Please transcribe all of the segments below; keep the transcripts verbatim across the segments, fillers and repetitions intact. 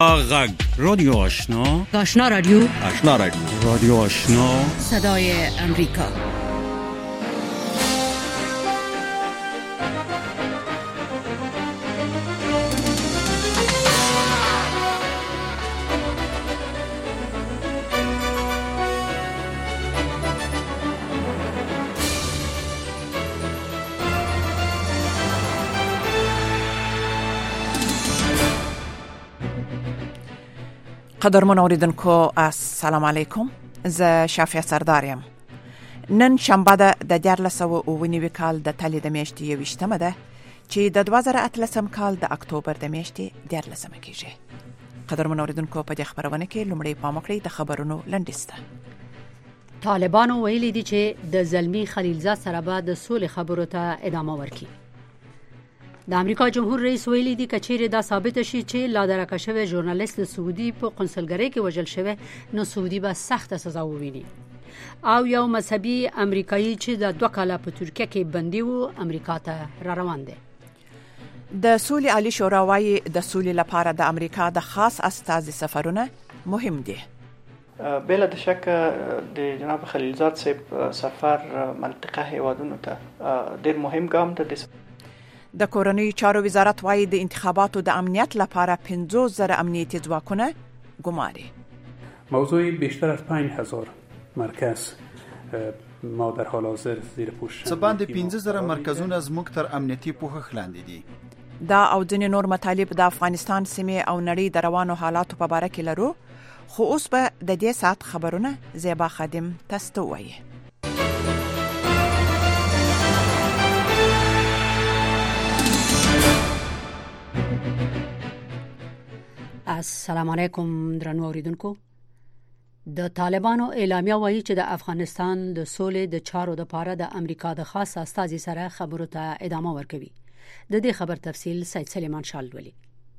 غگ رادیو آشنا آشنا رادیو آشنا رادیو رادیو آشنا صدای امریکا. قدرمن اوریدونکو السلام علیکم. زه شافیه سردارم. نن شنبه ده د دیارلس او اوونیوي کال د تلې د میاشتې یویشتمه ده چې د دوه زره اتلسم کال د اکتوبر د میاشتې دیارلسمه کېږي. قدرمن اوریدونکو په دې خبرونه کې لومړی پام وکړئ د خبرونو لنډیسته. طالبانو ویلي دي چې د زلمی خلیلزاد سره به د سولې خبرو ته ادامه ورکړي. د امریکا جمهور رئیس ویلي دي کچېره دا ثابت شي چې لا درکه شوی ژورنالیست سعودي په قنصلګرۍ کې وژل شوی نو سعودي به سخت سزا وویني. او یو مذهبي امریکایي چې د دوه کاله په ترکیه کې بندي وو امریکا ته را روان دي. د سولې عالی شورا وايي د سولې لپاره د امریکا د خاص استازي سفرونه مهم دي. بلا د شک د جناب خلیلزاد صاحب سفر منطقه هیوادونو ته ډېر مهم ګام ده. د کورنۍ چارو وزارت وايي د انتخاباتو د امنیت لپاره پنځوس زره امنیتي ځواکونه ګماري. موضوع بیشتر از پنج هزار مرکز ما در حال حاضر زیر پوشش څه باندې پنځه زره مرکزونه زموږ تر امنیتي پوښښ لاندې دي. دا او ځینې نور مطالب د افغانستان سیمې او نړۍ د روانو حالاتو په اړه کې لرو، خو اوس به د دې سات خبرونه زیبا خادم تاسو ته وایي. السلام علیکم درنو اوریدونکو. د طالبانو اعلامیه وایي چې د افغانستان د سولې د چارو لپاره د امریکا د خاص استازي سره خبرو ته ادامه ورکوي. د دې خبر تفصیل سید سلیمان شالولي.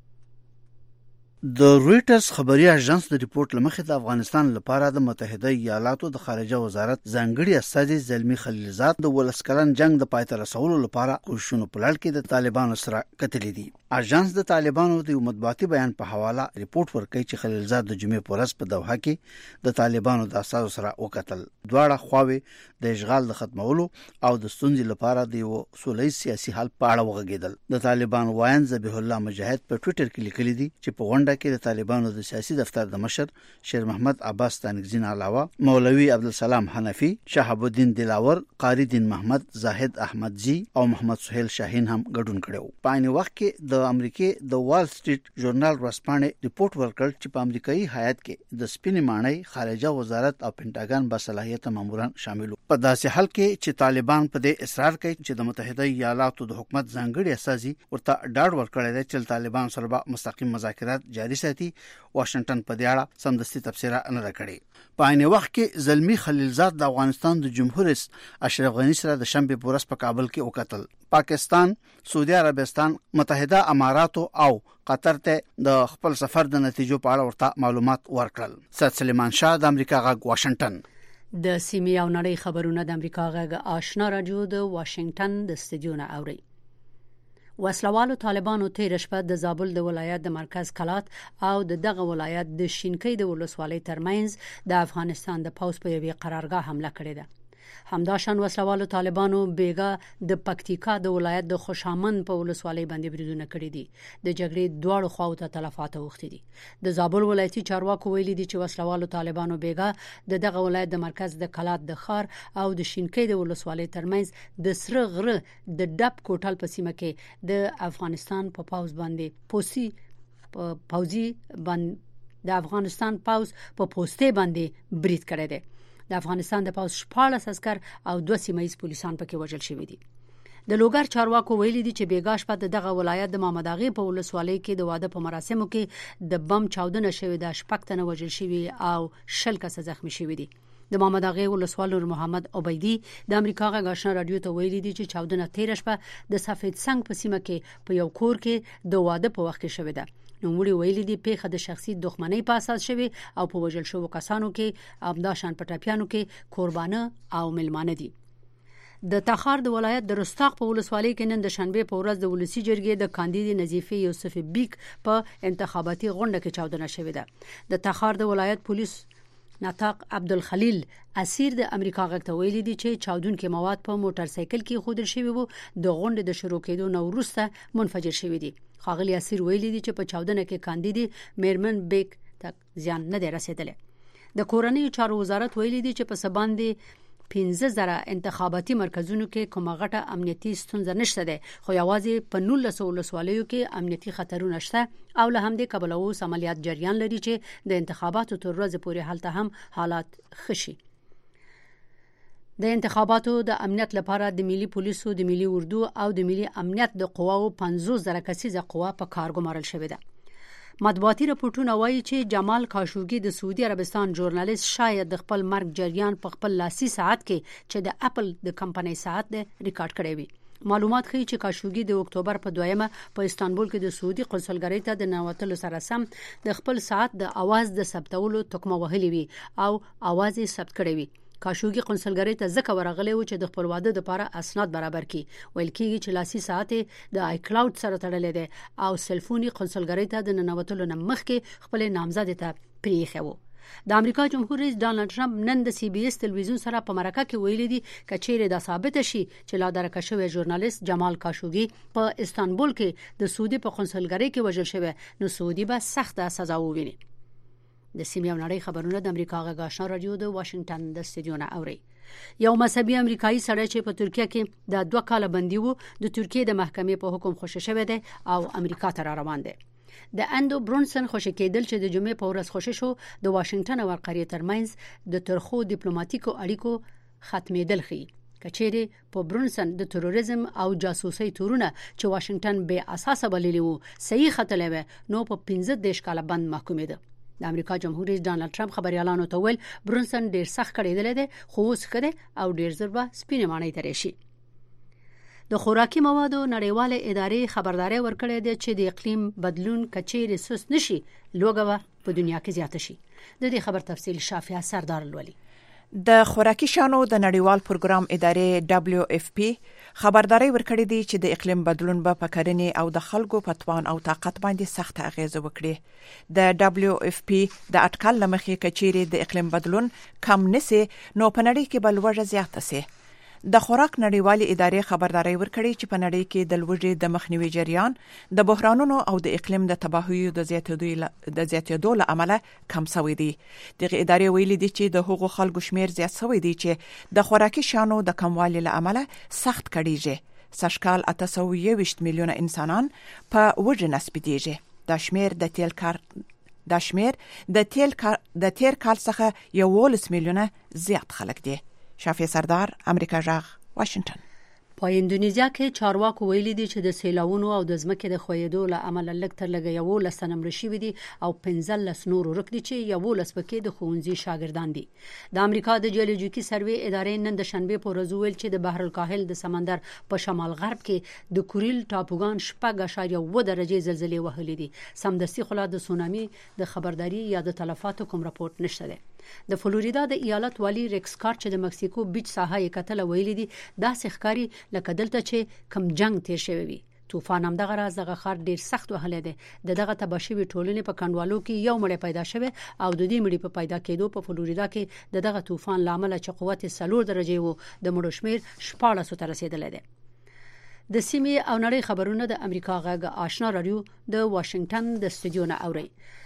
د رويټرز خبري اژانس د ریپورت لمخې د افغانستان لپاره د متحده ایالاتو د خارجه وزارت ځانګړي استازي زلمی خلیلزاد د ولسکلن جنگ د پای ته رسولو لپاره کوښښونه په لړ کې د طالبانو سره کتلې دي. اژانس د طالبانو د مطبوعاتي بیان په حواله ریپورت ورکړي چې خلیلزاد د جمعې په ورځ په دوحه کې د طالبانو د اساسو سره وکتل. دواړه خواوې د اشغال د ختمولو او د ستونزې لپاره د یو سولې سیاسي حل په اړه وغږیدل. د طالبانو وایي ذبیح الله مجاهد په ټوئیټر کې لیکلي دي چې په غونډه کې د طالبانو د سیاسي دفتر د مشر شیر محمد عباس تانګزین علاوه مولوی عبدالسلام حنفی، شهاب الدین دلاور، قاری دین محمد، زاهد احمدزی او محمد سهیل شاهین هم ګډون کړو. په عین وخت کې د امریکای د وال سټریټ ژورنال ورسپانې ریپورت ورکړ چې په امریکایي هیئت کې د سپینې ماڼۍ، خارجه وزارت او پینټاګان با صلاحیت ماموران شامل وو. په داسې حال کې چې طالبان په دې اصرار کوي چې د متحده ایالاتو د حکومت ځانګړي استازي ورته ډاډ ورکړی دی چې طالبان سره به مستقیم مذاکرات جاري ساتي، واشنگټن په دې اړه سمدستي تبصره نه راکړي. په عین وخت کې زلمی خلیلزاد د افغانستان د جمهور رئیس اشرف غنی سره د شنبه په ورځ په کابل کې وکتل. پاکستان، سعودي عربستان، متحده امارات او قطر ته د خپل سفر د نتیجو په اړه ورته معلومات ورکړل. سید سلیمان شاه د امریکا غږ واشنگټن. د سیمې او نړۍ خبرونه د امریکا غږ آشنا رادیو د واشنگټن د استودیو نه اوري. وسلوالو طالبانو تیر شپه د زابل د ولایت د مرکز کلات او د دغه ولایت د شینکۍ د ولسوالۍ ترمنځ د افغانستان د پوځ په یوې قرارګاه حمله کړې ده. همداشان وسلوالو طالبانو بیګا د پکتیکا د ولایت د خوشامند په ولسوالۍ باندې بریدونه کړي دي. د جګړې دواړو خواو ته تلفات اوښتي دي. د زابل ولایتي چارواکو ویلي دي چې وسلوالو طالبانو بیګا د دغه ولایت د مرکز د کلات د خار او د شینکۍ د ولسوالۍ ترمنځ د سره غره د ډب کوټل په سیمه کې د افغانستان په پوځ باندې پوسی پوزي باندې د افغانستان پوځ په پوسټې باندې برید کړی دی. د افغانستان د پوځ شپاړس عسكر او دوه سیمایي پولیسان پکې وژل شوي دي. د لوګر چارواکو ویلي دي چې بیګاش په دغه ولایت د محمد اغي په ولسوالۍ کې د واده په مراسمو کې د بم چاودنه شوې ده. شپږ تنه وژل شوي او شل کسه زخمی شوي دي. د محمد اغي ولسوال نور محمد عبیدی د امریکا غږ آشنا رادیو ته ویلي دي چې چاودنه تیر شپه د سفید څنګ په سیمه کې په یو کور کې د واده په وخت کې شوې ده. نوموړي ویلي دي پیښه د شخصي دښمنۍ په اساس شوی او په وژل شوو کسانو کې امداشان پټاپیانو کې قربانه او ملمانه دي. د تخار د ولایت د رستاق په ولسوالۍ کې نن د شنبه په ورځ د ولسی جرګې د کاندید نظیفه یوسف بیک په انتخاباتي غونډه کې چاودنه شوې ده. د تخار د ولایت پولیس نطاق عبدالخلیل اسیر د امریکا غږ ته ویلي دي چې چاودونکو مواد په موټر سایکل کې خودل شوی وو. د غونډې د شروع کېدو نو وروسته منفجر شوی دي. خاغلی اسیر ویلي دي چې په چاودنه کې کاندید میرمن بیک ته زیان نه دی رسیدلی. د کورنۍ چارو وزارت ویلي دي چې په سباندې پنځه زره انتخاباتي مرکزونو کې کومه غټه امنیتي ستونزه نشته ده، خو یوازې په نولس ولسوالیو کې امنیتي خطرونه شته او له همدې کبله اوس عملیات جریان لري چې د انتخاباتو تر ورځې پورې هلته هم حالات خشي. د انتخاباتو د امنیت لپاره د ملي پولیسو، د ملي اردو او د ملي امنیت د قواو پنځوس زره کسیزه قوا په کار ګمارل شوې ده. مطبوعاتي راپورټونه وایي چې جمال کاشوګي د سعودي عربستان ژورنالیست شاید د خپل مرګ جریان په خپل لاسي ساعت کې چې د اپل د کمپنۍ ساعت د ریکارډ کړی وي. معلومات ښیي چې کاشوګي د اکتوبر په دویمه په استانبول کې د سعودي قونسلګرۍ ته د ننوتلو سره سم د خپل ساعت د اواز د ثبتولو تکمه وهلې وي او اواز یې ثبت کړی وي. کاشوګي قونسلګرۍ ته ځکه ورغلی و چې د خپل واده لپاره اسناد برابر کړي. ویل کېږي چې لاسي ساعت د آی کلاود سره تړلې ده او سلفوني قونسلګرۍ ته د ننوتلو نه مخکې خپل نامزد ته پریښی و. د امریکا جمهور رئیس ډانلډ ټرمپ نن د سی بي اس تلویزیون سره په مرکه کې ویلي دي چې چیرې دا ثابت شي چې لا درکه شوی ژورنالیست جمال کاشوګي په استانبول کې د سعودي په قونسلګرۍ کې وژل شوی، نو سعودي به سخته سزا وویني. د سیمې او نړۍ خبرونه د امریکا غږ آشنا رادیو د واشنگټن د استودیو نه اوري. یو مذهبي امریکایي سړی چې په ترکیه کې د دوه کاله بندي وو د ترکیه د محکمې په حکم خوشی شوی دی او امریکا ته را روان دی. د اندو برونسن خوشی کېدل چې د جمعې په ورځ خوشی شو د واشنگټن او القاهرې ترمنځ د ترخو ډیپلوماټیکو اړیکو ختمېدل ښيي. کچېره په برونسن د تروریزم او جاسوسي تورونه چې واشنگټن به اساسه بللی وو صحیح خطلوي نو په پنځه دیش کاله بند محکومې ده. د امریکا جمهور رئیس ډانلډ ټرمپ خبريالانو ته ویل برونسن ډیر سخت کړی دی خو اوس خده او ډیر زربه سپینې مانې ترې شي. د خوراکي موادو نړیواله ادارې خبرداري ورکړې ده چې د اقلیم بدلون کچېره سوس نشي لوګه په دنیا کې زیات شي. د دې خبر تفصیل شافعه سردار لولي. د خوراکي شانو د نړیوال پروګرام ادارې دبليو اف پی خبرداري ورکړې دي چې د اقلیم بدلون به په کرنې او د خلکو په توان او طاقت باندې سخت اغیز وکړي. د دبليو اف پی د اټکل لمخې کچېره د اقلیم بدلون کم نسي نو په نړۍ کې بلوړه زیاته سي. د خوراک نړیوالې ادارې خبرداري ورکړې چې په نړۍ کې د لوږې د مخنیوي جریان د بحرانونو او د اقلیم د تباهیو د زیاتېدو د زیاتېدو له امله کم شوی دی. دغه ادارې ویلي دي چې د هغو خلکو شمیر زیات شوی دی چې د خوراکي شانو د کموالي له امله سخت کړيږي. سشکال اته سوه یوویشت میلیونه انسانان په وجه نسبیږي. د شمیر د تیل کار د شمیر د تیل کار د تیر کال څخه یوولس میلیونه زیات خلک دي. شافعه سردار، امریکا جغ، واشنگټن. په اندونیزیا کې چارواکو ویلي دي چې د سیلاوونو او د ځمکې د ښویېدو له امله لږ تر لږه یولس تنه مړه شوي دي او پنځلس نور ورک دي چې یولس پکې د ښوونځي شاګردان دي. د امریکا د جیولوجیکي سروې ادارې نن د شنبې په ورځ ویل چې د بحر الکاهل د سمندر په شمال غرب کې د کوریل ټاپوګان شپږ اعشاریه اووه درجې زلزلې وهلې دي. سمدستي خلا د سونامي د خبرداري یا د تلفاتو کوم راپورټ نشته دی. د فلوریدا د ایالت والی ریکس کارت چې د مکسیکو بیچ ساحه یې کتل ویلي دي دا ښکاری لکه دلته چې کم جنگ تیر شوی وي. طوفان هم دغه راز دغه خار ډیر سخت وهلی دی. د دغه تباشوي ټولنې په کندوالو کې یو مړی پیدا شوی او د دې مړي په پیدا کېدو په فلوریدا کې د دغه طوفان لامل چې قوت څلور درجې وو د مړو شمیر شپاړس ته رسیدلی دی. د سیمې او نړۍ خبرونه د امریکا غږ آشنا رادیو د واشنگټن د استودیو نه اوري.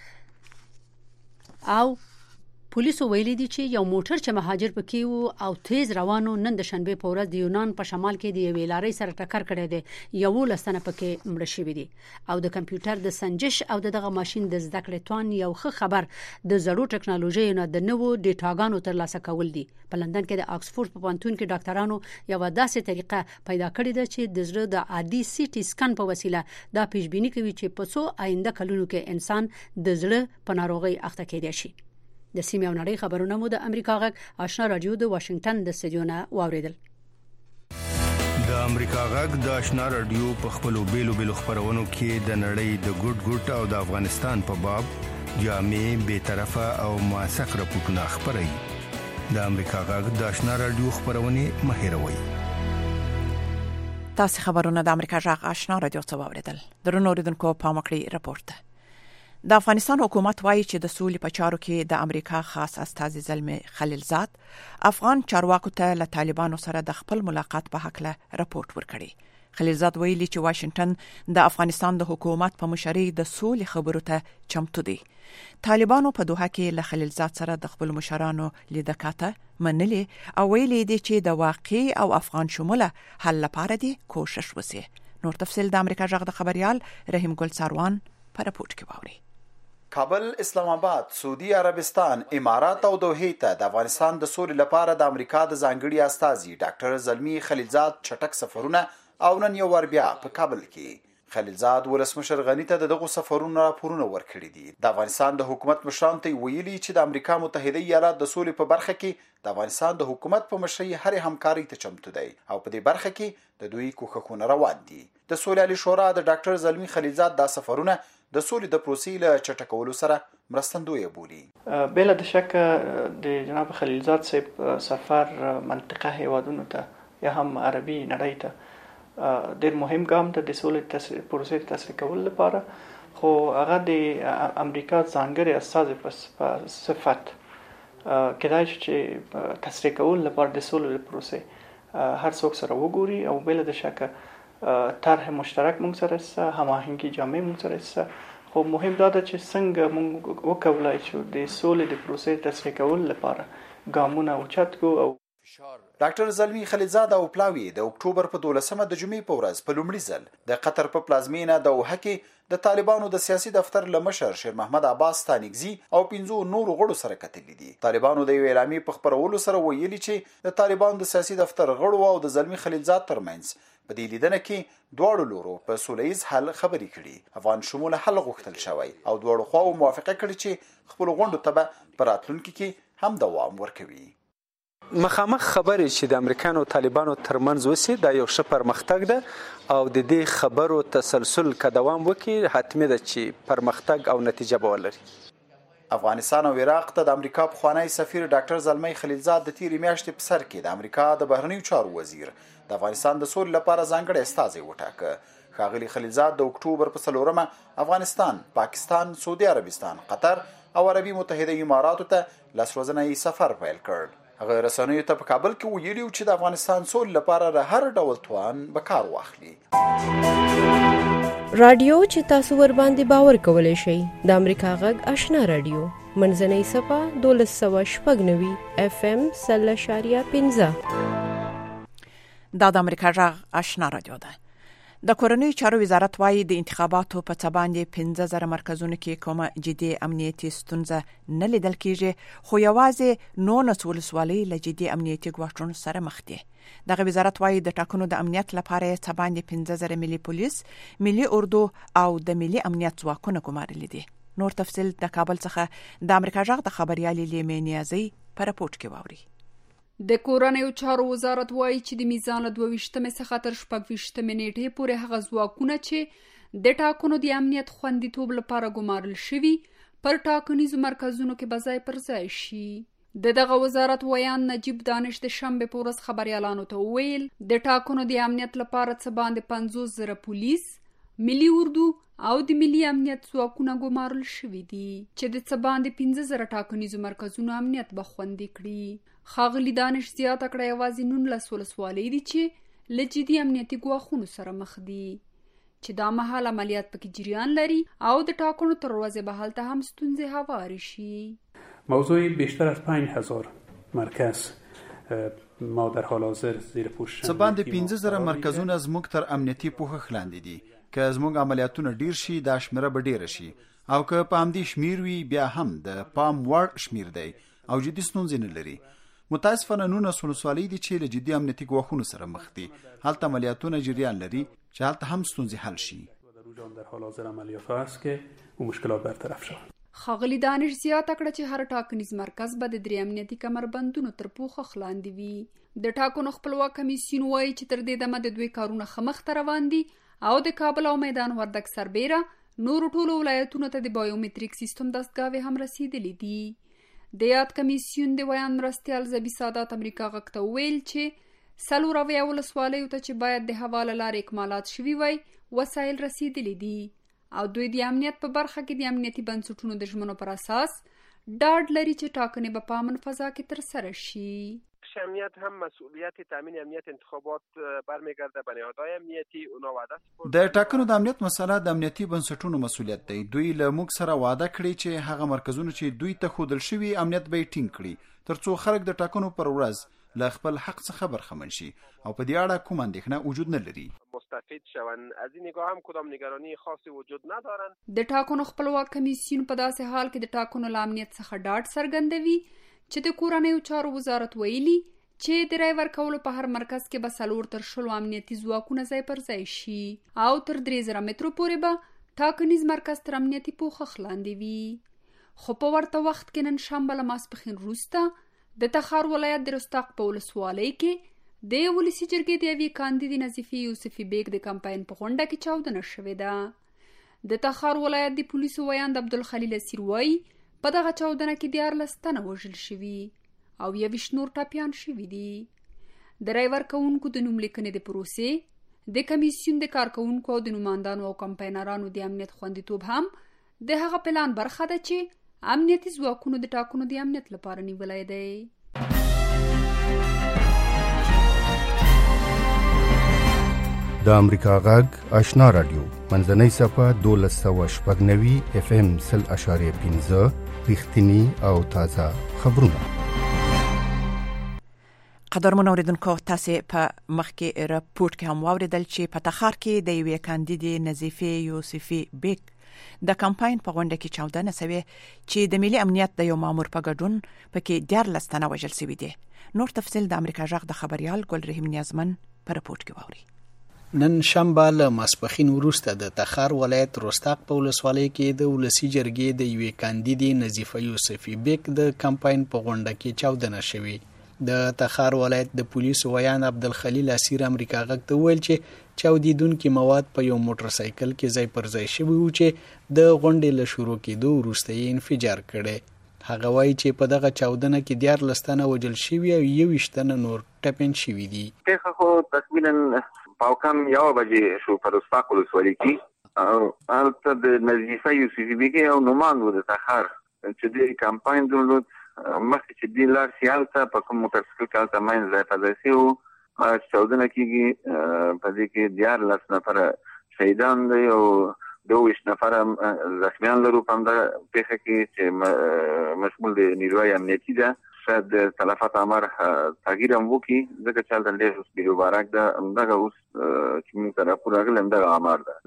او پولیسو ویلي دي چې یو موټر چې مهاجر پکې وو او تیز روانو نن د شنبې په ورځ د یونان په شمال کې د یوې لارۍ سره ټکر کړی دی. یولس تنه پکې مړه شوي دي او د کمپیوټر د سنجش او دغه ماشين د زده کړې توان یو ښه خبر د زړو ټکنالوژي نه د نوو ډیټاګانو ترلاسه کول دي. په لندن کې د آکسفورد په پوهنتون کې ډاکټرانو یو داسې طریقه پیدا کړې ده چې د زړه د عادي سی ټي سکن په وسیله دا پیشبینی کوي چې په څو آینده کلونو کې انسان د زړه په ناروغي اخته کېدای شي. د سیمې او نړۍ خبرونه مو د امریکا غږ آشنا رادیو د واشنگټن د استودیو نه واوریدل. د امریکا غږ د آشنا رادیو په خپلو بیلو بیلو خبرونو کې د نړۍ د ګډ ګډ او د افغانستان په باب جامع به طرفه او موثق راپورټونه خبري. د امریکا غږ د آشنا رادیو خبرونه مهیروي. تاسو خبرونه د امریکا جغ آشنا رادیو څخه واوریدل. درنو اوریدونکو پام وکړئ راپورته. د افغانستان حکومت وایي چې د سولې په چارو کې د امریکا خاص استازي زلمي خلیلزاد افغان چارواکو ته له طالبانو سره د خپل ملاقات په حق له راپورټ ورکړي. خلیلزاد ویلي چې واشنگټن د افغانستان د حکومت په مشرۍ د سولې خبرو ته چمتو دي. طالبانو په دوحه کې له خلیلزاد سره د خپل مشرانو لیدکاته منلې او ویلي دي چې د واقعي او افغان شموله حل لپاره دي کوشش وشي. نور تفصیل د امریکا جغ د خبريال رحیم ګل ساروان په راپورټ کې واوري. کابل، اسلام آباد، سعودي عربستان، امارات او دوحه ته د افغانستان د سولې لپاره د امریکا د ځانګړي استازي ډاکټر زلمي خلیلزاد چټک سفرونه او نن یو ور بیا په کابل کې. خلیلزاد ولسمشر غنی ته دغه سفرونو راپورونه ورکړي دي. د افغانستان د حکومت مشران ته ویلي چې د امریکا متحده ایالات د سولې په برخه کې د افغانستان د حکومت په مشرۍ هر همکاري ته چمتو دی او په دې برخه کې د دوی کوښښونه روان دي. د سولې شورا د ډاکټر زلمي خلیلزاد د سفرونه د سولې د پروسې له چټکولو سره مرستندوی بولی. بلا د شک د جناب خلیلزاد صاحب سفر منطقه هیوادونو ته یا هم عربي نړۍ ته ډېر مهم ګام ته د سولې پروسې تسریع کول لپاره، خو هغه د امریکا ځانګړي استازي په صفت کېدای شي چې تسریع کول لپاره د سولې پروسې هر څوک سره وګوري او بلا د شک طرح مشترک مونږ سره سره هماهنګي جامع مونږ سره سره، خو مهم دا ده چې څنګه مونږ وکولای شو د سولې د پروسې تسریع کول لپاره ګامونه اوچت کو. او ډاکټر زلمي خلیلزاد او پلاوی د اکتوبر په دولسمه د جمعې په ورځ په لومړي ځل د قطر په پلازمینه د دوحه کې د طالبانو د سیاسي دفتر لمشر شیر محمد عباس تانیگزی او پنځو نورو غړو سره کتلې دي. طالبانو د یو اعلامیې په خبرولو سره ویلي چې د طالبانو د سیاسي دفتر غړو او د زلمي خلیلزاد ترمنځ په دې لیدنه کې دواړو لورو په سولهییز حل خبرې کړي. افغان شموله حل غوښتل شوی او دواړو خواو موافقه کړې چې خپل غونډو ته په راتلونکي کې هم دوام ورکوي. مخامخ خبرې چې د امریکانو او طالبانو ترمنځ وسی دا یو ښه پرمختګ ده او د دې خبرو تسلسل که دوام وکړي حتمي ده چې پرمختګ او نتیجه به ولري. افغانستان او عراق ته د امریکا پخوانی سفیر ډاکټر زلمي خلیلزاد د تیرې میاشتې په سر کې د امریکا د بهرنیو چارو وزیر د افغانستان د سولې لپاره ځانګړی استازی وټاکه. ښاغلي خلیلزاد د اکتوبر په څلورمه افغانستان، پاکستان، سعودي عربستان، قطر او عربي متحده اماراتو ته لس ورځنی سفر پیل کړ. هغه رسنیو ته په کابل کې ویلي چې د افغانستان سولې لپاره د هر ډول توان به کار واخلي. رادیو چې تاسو ور باندې باور کولای شئ د امریکا غږ آشنا رادیو منځنۍ صفه دولس سوه شپږ نوي اف ام سل اشاریه پنځه. دا د امریکا غږ آشنا رادیو ده. د کورنۍ چارو وزارت وايي د انتخاباتو په څه باندې پنځه زره مرکزونو کې کومه جدي امنیتي ستونزه نه لیدل کېږي، خو یوازې نولس ولسوالۍ له جدي امنیتي ګواښونو سره مخ دي. دغه وزارت وايي د ټاکنو د امنیت لپاره څه باندې پنځه زره ملي پولیس، ملي اردو او د ملي امنیت ځواکونه ګمارلي دي. نور تفصیل د کابل څخه د امریکا غږ د خبريالي لیمې نیازي په راپورټ کې واوري. د کورنیو چارو وزارت وایي چې د میزان له دوه ویشتمې څخه تر شپږ ویشتمې نیټې پورې هغه ځواکونه چې د ټاکنو د امنیت خوندیتوب لپاره ګمارل شوي پر ټاکنیزو مرکزونو کې به ځای پر ځای شي. د دغه وزارت ویان نجیب دانش د شنبې په ورځ خبریالانو ته وویل د ټاکنو د امنیت لپاره څه باندې پنځوس زره پولیس، ملي اردو او د ملي امنیت ځواکونه ګمارل شوي دي چې د څه باندې پنځه زره ټاکنیزو مرکزونو امنیت به خوندي کړي. ښاغلي دانش زیاته کړه یوازې نولس ولسوالۍ دي چې له جدي امنیتي ګواښونو سره مخ دي چې دا مهال عملیات پکې جریان لري او د ټاکنو تر ورځې به هلته هم ستونزې هوارې شي. موضوع بیشتر از پنج هزار مرکز ما در حال حاضر زیر پوش څه باندې پنځه زره مرکزونه زموږ تر امنیتي پوښښ لاندې دي. که زموږ عملیاتونه ډیر شي دا شمیره به ډیره شي او که په همدې شمیر وي بیا هم د پام وړ شمیر دی او جدي ستونزې نه لري. متاسفانه نولس ولسوالۍ دي چې له جدي امنیتي ګواښونو سره مخ دي. هلته عملیاتونه جریان لري چې هلته هم ستونزې حل شي. در حال حاضر عملیات هست که اون مشکلات برطرف شود. ښاغلي دانش زیاته کړه چې هر ټاکنیز مرکز به د درې امنیتي کمربندونو تر پوښښ لاندې وي. د ټاکنو خپلواک کمیسیون وایي چې تر دې دمه د دوی کارونه ښه مخته روان دي او د کابل او میدان وردګ سربیره نورو ټولو ولایتونو ته د بایومتریک سیستم دستګاوې هم رسیدلې دي. د یاد کمیسیون د ویان مرستیال زبی سادات امریکا غږ ته ویل چې څلور اویا ولسوالیو ته چې باید د هوا له لارې اکمالات شوي وای وسایل رسیدلي دي او دوی د امنیت په برخه کې د امنیتي بنسټونو د ژمنو پر اساس ډاډ لري چې ټاکنې به په امن فضا کې ترسره شي. امنیت هم مسئولیت تامین امنیت انتخابات برمیگرده به نهادهای امنیتی. اونا وعده د ټاکنو د امنیت مسله د امنیتي بنسټونو مسؤلیت دی. دوی له موږ سره وعده کړې چې هغه مرکزونه چې دوی ته ښودل شوي امنیت به یې ټینګ کړي ترڅو خلک د ټاکنو پر ورځ له خپل حق څخه برخمن شي او په دې اړه کوم اندېښنه وجود نه لري. مستفید شوند. از این نگاه هم کدام نگرانی خاصی وجود ندارند. د ټاکنو خپلواک کمیسیون په داسې حال کې د ټاکنو له امنیت څخه ډاډ څرګندوي چې د کورنیو چارو وزارت ویلي چې د رای ورکولو په هر مرکز کې به څلور تر شلو امنیتي ځواکونه ځای پر ځای شي او تر درې زره مترو پورې به ټاکنیز مرکز تر امنیتي پوښښ لاندې وي. خو په ورته وخت کې نن شنبه له ماسپښین وروسته د تخار ولایت د رستاق په ولسوالۍ کې د ولسي جرګې د یوې کاندید نظیفې یوسفي بیګ د کمپاین په غونډه کې چاودنه شوې ده. د تخار ولایت د پولیسو ویاند عبدالخلیل اسیر وایي په دغه چاودنه کې دیارلس تنه وژل شوي او یویشت نور ټپیان شوي دي. د رای ورکوونکو د نوم لیکنې د پروسې د کمیسیون د کارکوونکو او د نوماندانو او کمپاینرانو د امنیت خوندیتوب هم د هغه پلان برخه ده چې امنیتي ځواکونو د ټاکنو د امنیت لپاره نیولای دی. د امریکا غږ آشنا رادیو منځنۍ صفه دولس سوه شپږ نوي اف ام سل اشاریه پنځه رښتینی او تازه خبرونه. قدرمن اوریدونکو تاسو په مخکې راپورټ کې هم واوریدل چې په تخار کې د یوې کاندید نظیفې یوسفي بیګ د کمپاین په غونډه کې چاودنه شوې چې د ملي امنیت د یو مامور په ګډون پکې دیارلس تنه وژل شوي دي. نور تفصیل د امریکا غږ د خبريال ګل رحیم نیازمن په راپورټ کې واوري. نن شنبه له ماسپښین وروسته د تخار ولایت رستاق په ولسوالۍ کې د ولسي جرګې د یوې کاندید نظیفه یوسفي بیګ د کمپاین په غونډه کې چاودنه شوې. د تخار ولایت د پولیسو ویان عبدالخلیل اسیر امریکا غږ ته ویل چې چاودیدونکي مواد په یو موټر سایکل کې ځای پر ځای شوي وو چې د غونډې له شروع کېدو وروسته یې انفجار کړی. هغه وایي چې په دغه چاودنه کې دیارلس تنه وژل شوي او یویشت تنه نور ټپیان شوي دي. پیښه خو تقریبا په کم یو بجې شو په رستاق ولسوالۍ کې او هلته د نظیفه یوسفي بیګ او نوماند و د تخار چې د کمپاین درلود مخکې چې دی لار سیالته په کوم موټر سایکل کې هلته منځ ځای په ځای شوي وو. چاودنه کېږي په دې کې دیارلس نفره شهیدان دی او دویشت نفره زخمیان لرو په همدغه پیښه کې چې مشمول د نیروی امنیتي ده. شاید د تلفات امر تغییر هم وکړي ځکه چې هلته ډېر اوس بې مبارک ده. همدغه اوس چې موږ ته راپور راغلی همدغه امر ده.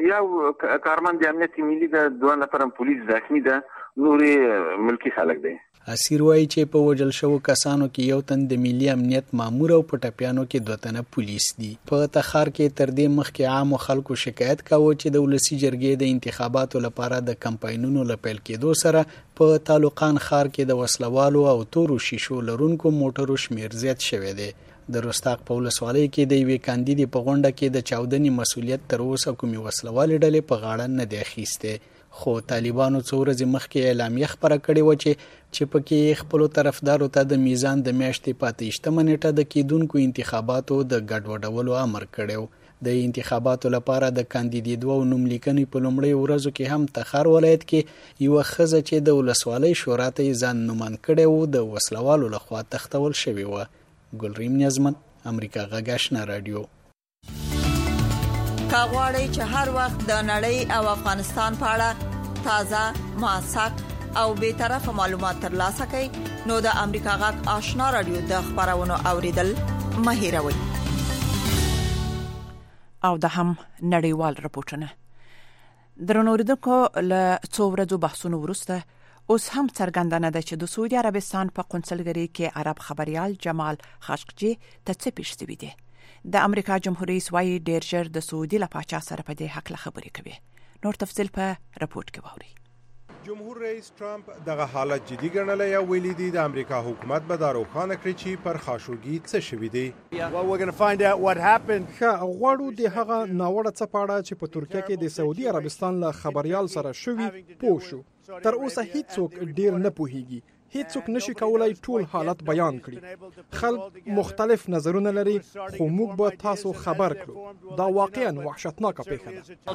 یو کارمند د امنیت ملي ده، دوه نفره پولیس زخمي ده، نور یې ملکي خلک دی. اسیر وایي چې په وژل شوو کسانو کې یو تن د ملي امنیت مامور او په ټپیانو کې دوه تنه پولیس دي. په تخار کې تر دې مخکې عامو خلکو شکایت کاوه چې د ولسي جرګې د انتخاباتو لپاره د کمپاینونو له پیل کېدو سره په تعلقان ښار کې د وسلوالو او تورو شیشو لرونکو موټرو شمیر زیات شوی دی. د رستاق په ولسوالۍ کې د یوې کاندید په غونډه کې د چاودنې مسؤلیت تر اوسه کومې وسلوالې ډلې په غاړه نه دی اخیستی. خو طالبانو څو ورځې مخکې اعلامیه خپره کړې وه چې چې پکې خپلو طرفدارو ته د میزان د میاشتې په اته ویشتمه نیټه د کېدونکو انتخاباتو د ګډوډولو امر کړی و. د انتخاباتو لپاره د کاندیدېدو او نوم لیکنې په لومړیو ورځو کې هم تخار ولایت کې یوه ښځه چې د ولسوالۍ شورا ته یې ځان نومان کړی و د وسلوالو لخوا تښتول شوې وه. ګلریم نیازمن، امریکا غږ آشنا رادیو. کا غواړئ چې هر وخت د نړۍ او افغانستان په اړه تازه، موثق او بے طرفه معلومات ترلاسه کړئ نو د امریکا غږ آشنا رادیو د خبرونو اوریدل مه هېروئ. او د هم نړیوال راپورټونه. درنو اوریدونکو، له څو ورځو بحثونو وروسته اوس هم څرګندانه ده چې د سعودي عربستان په قونسلګرۍ کې عرب خبريال جمال خاشقجي ته څه پیښ شوي دي. د امریکا جمهور رئیس وايي ډېر ژر د سعودي له پاچا سره په دې حق خبرې کوي. نور تفصیل په راپورټ کې واوري. جمهور رئیس ټرمپ دغه حالت جدي ګڼلی او ویلي دي د امریکا حکومت به دا روښانه کړي چې پر خاشوګي څه شوي دي. ښه غواړو د هغه ناوړه څه په اړه چې په ترکیه کې د سعودي عربستان له خبريال سره شوي پوه شو. تر اوسه هیڅوک ډیر نه پوهیږي هیڅوک نشي کولای ټول حالت بیان کړي. خلک مختلف نظرونه لري خو موږ به تاسو خبر کړو. دا واقعا وحشتناکه پیښه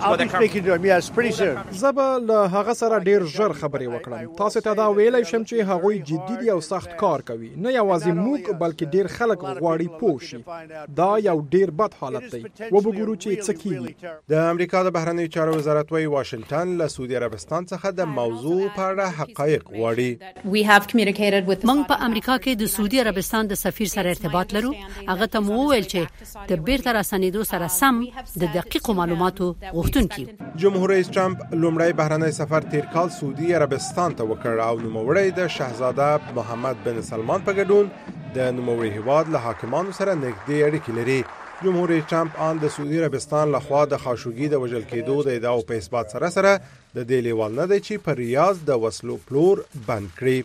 ده. زه به له هغه سره ډیر ژر خبرې وکړم. تاسو ته دا ویلی شم چې هغوی جدي دي او سخت کار کوي. نه یوازې موږ بلکې ډیر خلک غواړي پوه شي. دا یو ډیر بد حالت دی. وبګورو چې څه کیږي. د امریکا د بهرنیو چارو وزارت وايي واشنگټن له سعودي عربستان څخه د موضوع په اړه حقایق غواړي. موږ په امریکا کې د سعودي عربستان د سفیر سره ارتباط لرو. هغه ته مو وویل چې د بیرته راستنېدو سره سم د دقیقو معلوماتو غوښتونکي. جمهور رئیس ټرمپ لومړی بهرنی سفر تیر کال سعودي عربستان ته وکړ او نوموړی د شاهزاده محمد بن سلمان په ګډون د نوموړي هیواد له حاکمانو سره نږدې اړیکې لري. جمهور رئیس ټرمپ ان د سعودي عربستان لخوا د خاشوګي د وژل کېدو د ادعاو په اثبات سره سره د دې لیوال نه دی چې په ریاض د وسلو پلور بند کړي.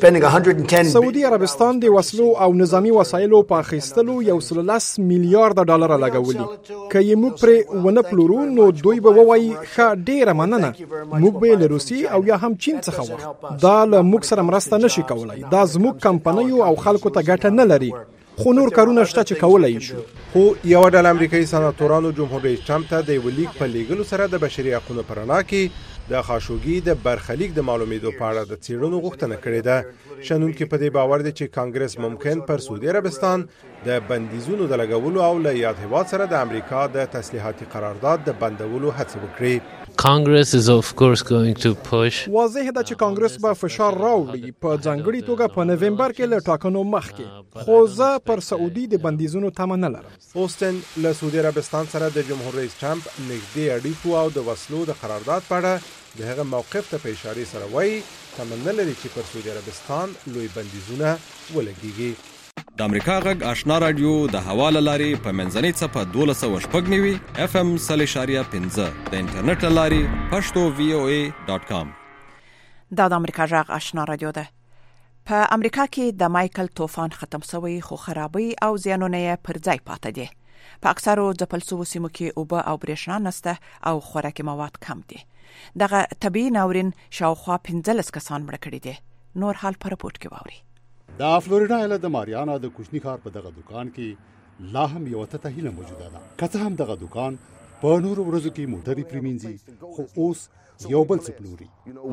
سعودي عربستان د وسلو او نظامی وسایلو په اخیستلو یو سل لس میلیارډ ډالر لګولي. که یې موږ پرې ونه پلورو نو دوی به ووایي ښه ډیره مننه موږ به له روسي او یا هم چین څخه واخلو. دا له موږ سره مرسته نشي کولای. دا زموږ کمپنیو او خلکو ته ګټه نه لري. خو نور کارونه شته چې کولای شو. خو یو ډول امریکایي سناتورانو جمهور رئیس ټرمپ ته د ولیک په لیږلو سره د بشري حقوقو په رڼا کې د خاشوګي د برخلیک د معلوماتو په اړه د څېړنو غوښتنه کړې ده. شنونکو په دې باور دي چې کانګرس ممکن پر سعودي عربستان د بندیزونو د لګولو او له یاد هیواد سره د امریکا د تسلیحاتي قرارداد د بندولو هڅه وکړي. Congress is of course going to push. واضح ده چې کانګرس به فشار راوړي په ځانګړي توګه په نومبر کې له ټاکنو مخکې. خو زه پر سعودي د بندیزونو تمه نه لرم. اوستن له سعودي عربستان سره د جمهور رئیس ټرمپ نږدې اړیکو او د وسلو د قرارداد په اړه د هغه موقف ته په اشاره سره وایي تمه نه لري چې پر سعودي عربستان لوی بندیزونه ولګیږي. د امریکا غږ آشنا رادیو د حواله لاري په منځنۍ صفه دولس او شپږ نیوي اف ام صالح شاریه پنځه د انټرنیټ لاري پښتو وی او ای ډاٹ کام. دا د امریکا غږ آشنا رادیو ده. په امریکا کې د مایکل طوفان ختم شوی خو خرابي او زیانونه یې پر ځای پاتې دي. په اکثرو ځپل شویو سیمو کې اوبه او برېښنا نشته او خوراکي مواد کم دي. دغه طبيعي ناورین شاوخوا پنځلس کسان مړه کړي دي. نور حال په رپورت کې واوري. د فلوریډا ایالت د ماریانا د کوچني ښار په دغه دکان کې لا هم یو ته هیله موجوده ده. که څه هم دغه دکان په نورو ورځو کې موټرې پریمینځي خو اوس یو بل څه پلوري.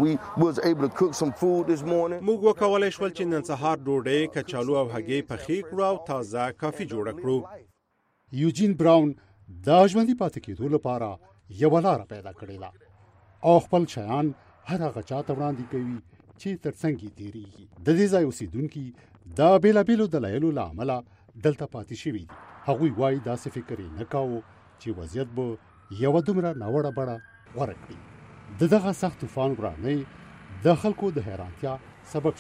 موږ وکولای شول چې نن سهار ډوډۍ کچالو او هګۍ پخې کړو او تازه کافي جوړ کړو. یوجین براون د ژوندۍ پاتې کېدو لپاره یو لار پیدا کړې ده او خپل شیان هر هغه چاته وړاندې کوي چې ترڅنګ یې تیریږي. د دې ځای اوسیدونکي د بیلابیلو دلایلو له امله دلته پاتې شوي دي. هغوی وایي داسې فکر یې نه کاوه چې وضعیت به یوه دومره ناوړه بڼه غوره کړي. د دغه سخت طوفان ورانۍ د خلکو د حیرانتیا سبب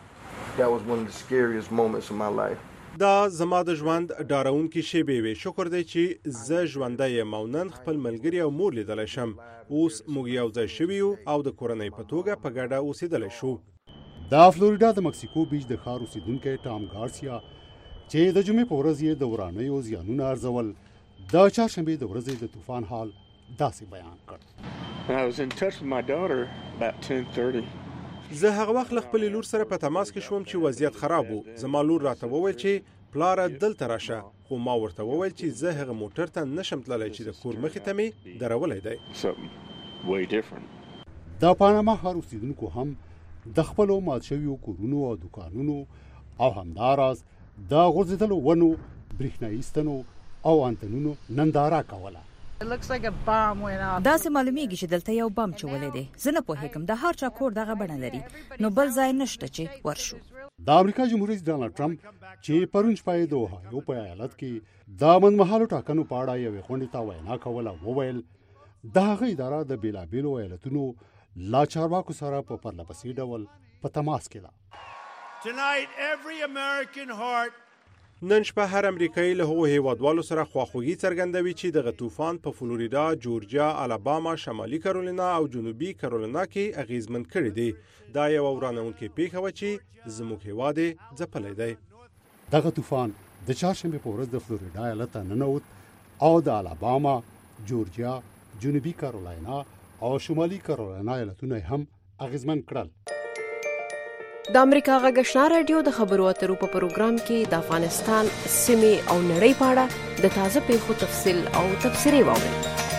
شوي. دا زما د ژوند ډارونکي شیبې وې. شکر دی چې زه ژوندی یم او نن خپل ملګري او مور لیدلی شم. اوس موږ یو ځای شوي یو او د کورنۍ په توګه په ګډه اوسېدلی شو. د فلوریډا د مکسیکو بیچ د ښار اوسیدونکی ټام ګارسیا چې د جمعې په ورځ یې د ورانیو زیانونه ارزول د چهارشنبې د ورځې د طوفان حال داسې بیان کړ. زه هغه وخت له خپلې لور سره په تماس کې شوم چې وضعیت خراب و. زما لور راته وویل چې پلاره دلته راشه خو ما ورته وویل چې زه هغه موټر ته نشم تللی چې د کور مخې ته مې درولی دی. د پاناما ښار اوسیدونکو هم د خپلو مات شویو کورونو او دوکانونو او همداراز د غورځېدلو ونو برېښنایي ستنو او انتنونو ننداره کوله. داسې معلومیږي چې دلته یو بم چولې دی. زه نه پوهېږم د هر چا کور دغه بڼه لري نو بل ځای نشته چې ورشو. د امریکا جمهور رئیس ډانلډ ټرمپ چې پرون شپه د اوهایو په ایالت کې د منځمهالو ټاکنو په اړه یوې غونډې ته وینا کوله وویل د هغه اداره د بیلابیلو ایالتونو لا چارواکو سره په پرله پسې ډول په تماس کې ده. نن شپه هر امریکایي له هغو هیوادوالو سره خواخوږي څرګندوي چې دغه طوفان په فلوریډا، جورجیا، الاباما، شمالي کارولینا او جنوبي کارولینا کې اغیزمن کړی دی. دا یو ورانونکې پیښه وه چې زموږ هیواد یې ځپلی دی. دغه طوفان د چهارشنبې په ورځ د فلوریډا ایالت ته ننوت او د الاباما، جورجیا، جنوبي کارولینا او شمالي کارولینا ایالتونه هم اغیزمن کړل. د امریکا غږ آشنا رادیو د خبرو اترو په پروګرام کې د افغانستان سیمې او نړۍ په اړه د تازه پیښو تفصیل او تبصرې واورئ.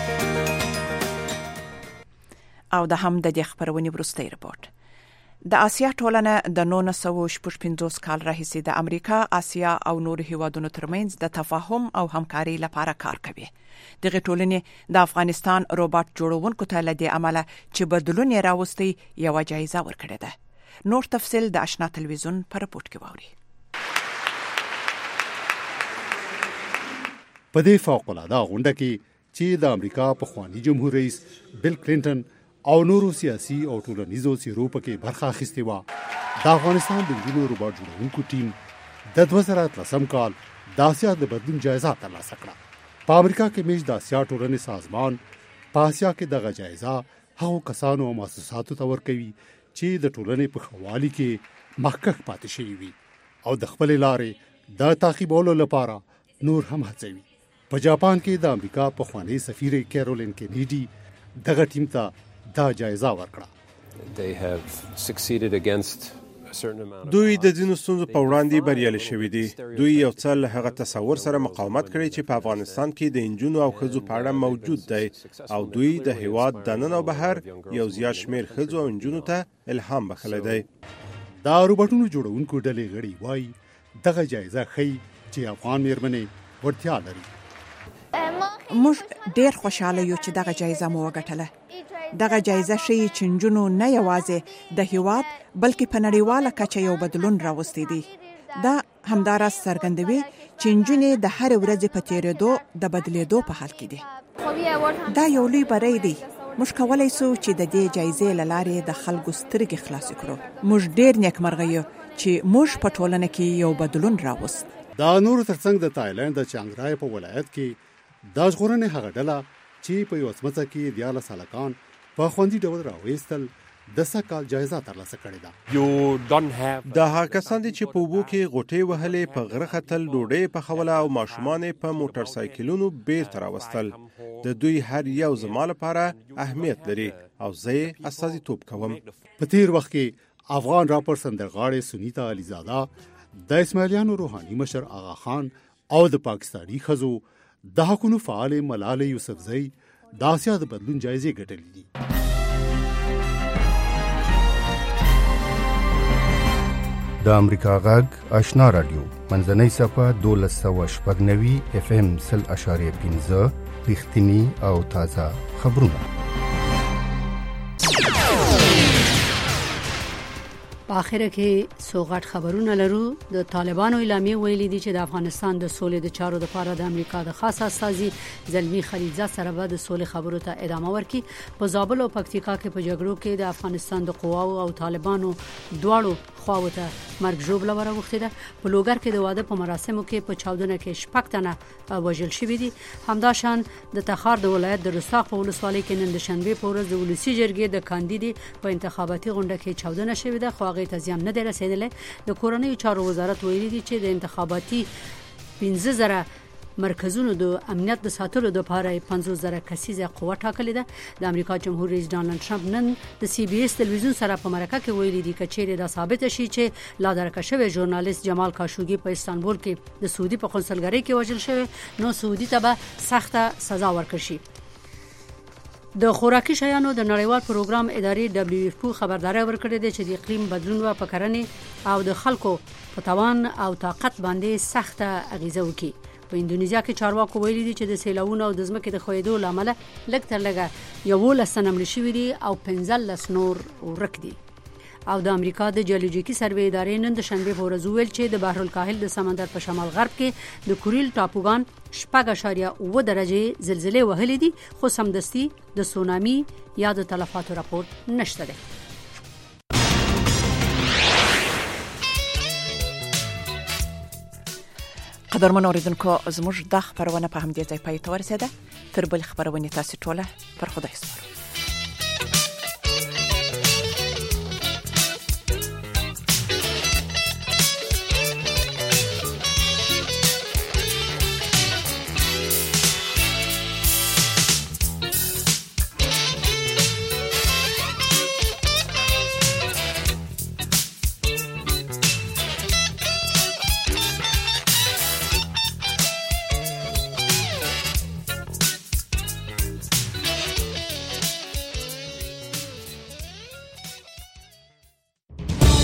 او د هم د دې خبرونې وروستی رپورټ. د آسیا ټولنه د نولس سوه شپږ پنځوس کال راهیسې د امریکا، آسیا او نورو هیوادونو ترمنځ د تفاهم او همکارۍ لپاره کار کوي. دغه ټولنې د افغانستان روباټ جوړونکو ته له دې امله چې بدلون یې راوستی یوه جایزه ورکړې ده. نور تفصیل د آشنا تلویزیون په رپورټ کې واوري. په دې فوق العاده غونډه کې چې د امریکا پخوانی جمهور رئیس بیل کلینټن او نورو سیاسي او ټولنیزو څیرو پکې برخه اخیستې وه، د افغانستان د نجونو روباټ جوړونکو ټیم د دوه زره اتلسم کال د آسیا د بدلون جایزه ترلاسه کړه. په امریکا کې میش د آسیا ټولنې سازمان په آسیا کې دغه جایزه هغو کسانو او مؤسساتو ته ورکوي چې د ټولنې په ښه والي کې مخکښ پاتې شوي وي او د خپلې لارې د تعقیبولو لپاره نور هم هڅوي. په جاپان کې د امریکا پخوانی سفیر کیرولین کینیډي دغه ټیم ته دا جایزه ورکړه. دوی د ځینو ستونزو په وړاندې بریالي شوي دي. دوی یو څه له هغه تصور سره مقاومت کړی چې په افغانستان کې د انجونو او ښځو په اړه موجود دی او دوی د هیواد دننه او بهر یو زیات شمیر ښځو او انجونو ته الهام بخښلی دی. دا روباټونو جوړونکو ډلې غړي وایي دغه جایزه ښیي چې افغان میرمنې وړتیا لري. موږ ډیر خوشاله یو چې دغه جایزه مو وګټله. دغه جایزه ښیي چې نجونو نه یوازې د هیواد بلکې په نړیواله کچه یو بدلون راوستی دی. دا همداراز څرګندوي چې نجونې د هر ورځې په تیریدو د بدلیدو په حال کې دي. دا یو لوی بری دی. موږ کولی سو چې د دې جایزې له لارې د خلکو سترګې خلاصې کړو. موږ ډیر نیکمرغه یو چې موږ په ټولنه کې یو بدلون راوست. دا نور ترڅنګ د تایلند د چانګرای په ولایت کې د ژغورنې هغه ډله چې په یو سمڅه کې دیارلس هلکان په خوندي ډول راویستل د سکال جایزه ترلاسه کړې ده. دا هغه کسان دي چې په اوبو کې غوټې وهلې، په غره ختل، ډوډۍ پخوله او ماشومان په موټر سایکلونو بیرته راوستل. د دوی هر یو زما لپاره اهمیت لري او زه یې استازیتوب کوم. په تیر وخت کې افغان راپر سندرغاړې سنیتا علیزاده، د اسماعیلیانو روحاني مشر آغا خان او د پاکستاني ښځو د حقونو فعال ملالۍ یوسفزۍ د آسیا د بدلون جایزې ګټلې دي. د امریکا غږ آشنا رادیو منځنۍ صفحه دولس سوه شپږ نوي اف ام سل اشاریه پنځه رښتینی او تازه خبرونه. په اخره کې سوغټ خبرونه لرو. د طالبانو اعلامیه ویلي دي چې د افغانستان د سولې د چارو لپاره د امریکا د خاص استازي زلمی خلیلزاد سره به د سولې خبرو ته ادامه ورکړي. په زابل او پکتیکا کې په جګړو کې د افغانستان د قواو او طالبانو دواړو خواو ته مرګ ژوبله وروخته ده. په لوګر کې د واده په مراسمو کې په چاودنه کې شپږ تنه وژل شوي دي. همداشان د تخار د ولایت د رستاق په ولسوالۍ کې نن د شنبه په ورځ د ولسی جرګې د کاندیدې په انتخاباتي غونډه کې چاودنه شوې ده، خو هغه ته زیان نه دی رسیدلی. د کورنیو چارو وزارت ویلي دی چې د انتخاباتي پنځه زره مرکزونو د امنیت د ساتلو لپاره پنځوس زره کسیزه قوه ټاکلې ده. د امریکا جمهور رئیس ډانلډ ټرمپ نن د سی بي اس تلویزیون سره په مرکه کې ویلي دی چې چیرې دا ثابت شي چې لا درکه شوی ژورنالیست جمال کاشوګي په استانبول کې د سعودي په قونسلګرۍ کې وژل شوی، نو سعودي ته به سخته سزا ورکړي شي. د خوراکي شیانو د نړیوال پروګرام ادارې دبليو اف پی خبرداري ورکړې ده چې د اقلیم بدلون په کرنې او د خلکو په توان او طاقت باندې سخته اغیزه وکړي. په اندونیزیا کې چارواکو ویلي دي چې د سیلاوونو او د ځمکې د ښویېدو له امله لږ تر لږه یولس تنه مړه شوي دي او پنځلس نور ورک دي. او د امریکا د جیولوژیکي سروې ادارې نن د شنبه په ورځ ویل چې د بحر الکاهل د سمندر په شمال غرب کې د کوریل ټاپوګان شپږ اعشاریه اووه درجې زلزلې وهلې دي، خو سمدستي د سونامي یا د تلفاتو راپور نشته ده. قدرمن اوریدونکو، زموږ د خبرونه په همدې ځای پای ته ورسېده. تر بل خبرونه تاسو ټوله پر خدای سپارو.